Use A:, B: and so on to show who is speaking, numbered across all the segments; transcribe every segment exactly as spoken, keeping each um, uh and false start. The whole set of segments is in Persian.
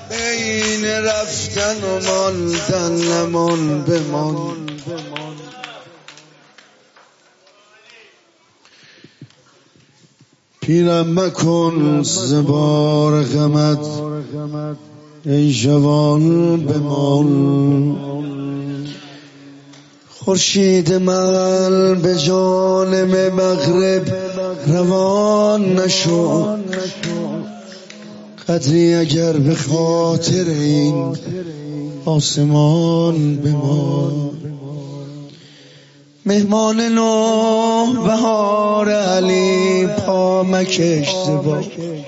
A: بین رفتن و ماندن نمان بمان. پیرم مکن زبار غمت ای جوان بمان. خورشید من به جانب مغرب روان نشو، قدری اگر به خاطر این آسمان بمان. مهمان نو بهار علی پا مکش زبا،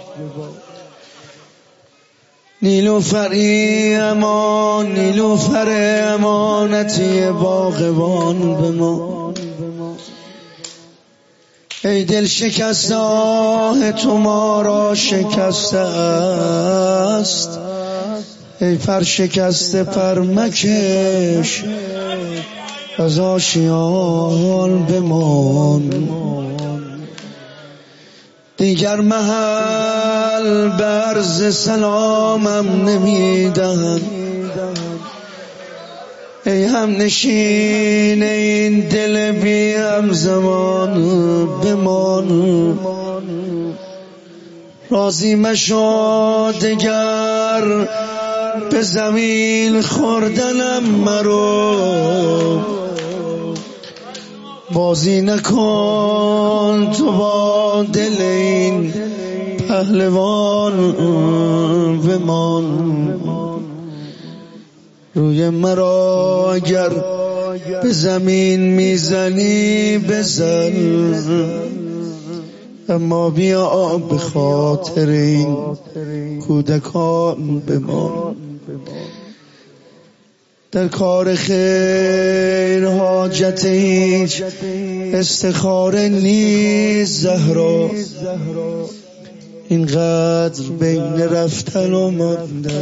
A: نیلوفری امان نیلوفر امانتی باغبان بمان. ای دل شکسته آه تو ما را شکسته است، ای پر شکسته پر مکش از آشیان بمان. دیگر محل برز سلامم نمیدهد، ای هم نشین این دل بی همزمان بمان. راضی مشو دگر به زمین خوردنم مرو، بازی نکن تو با دل این پهلوان بمان. روی مرا اگر به زمین میزنی بزن، اما بیا به خاطر این کودکان بمان. در کار خیر حاجت هیچ استخاره نیست زهرا، اینقدر بین رفتن و ماندن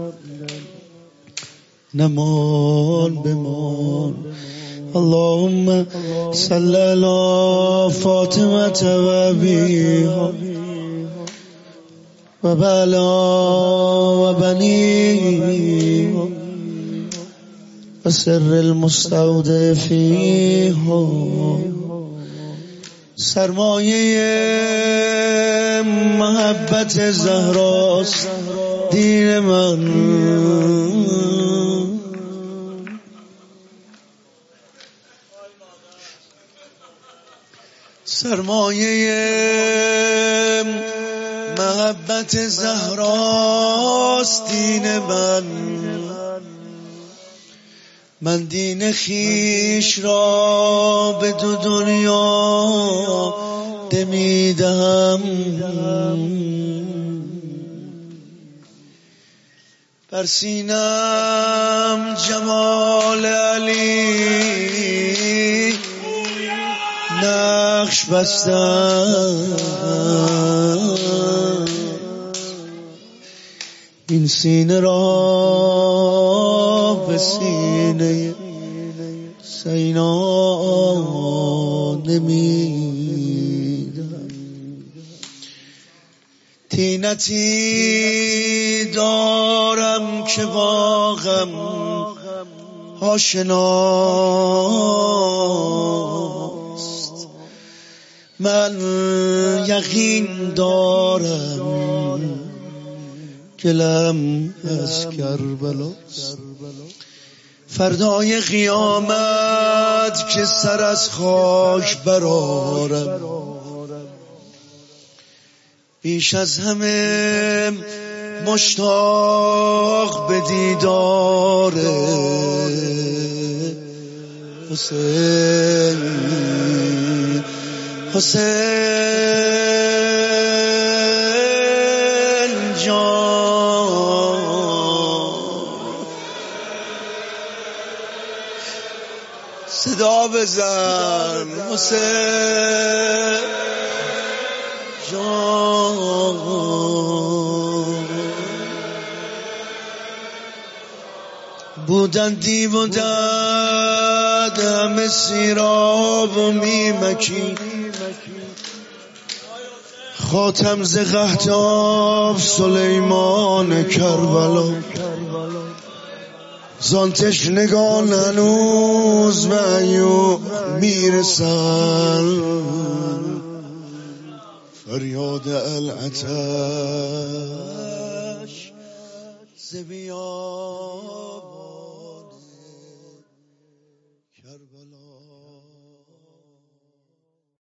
A: نمان بمان. اللهم صل علی فاطمه و ابیها و بلا و بنیها و سر المستودع فیها. سرمایه محبت زهراست دین من، سرمایه محبت زهراست دین من. من دین خیش را به دو دنیا دمیدم، بر سینم جمال علی نقش بستم. این سینه را به سینه سینا نمیدم. طینتی دارم که با غم آشناست، من یقین دارم گلم از کربلاست. فردای قیامت که سر از خاک برارم، بیش از همه مشتاق به دیدار حسین حسین جان. صدا بزن حسین جان. بودن دیو و دد همه سیراب و میمکی، خاتم ز قحطاب سلیمان کربلا، زان تشنگان هنوز به ایوب میرسن، فریاد العطش ز بیابان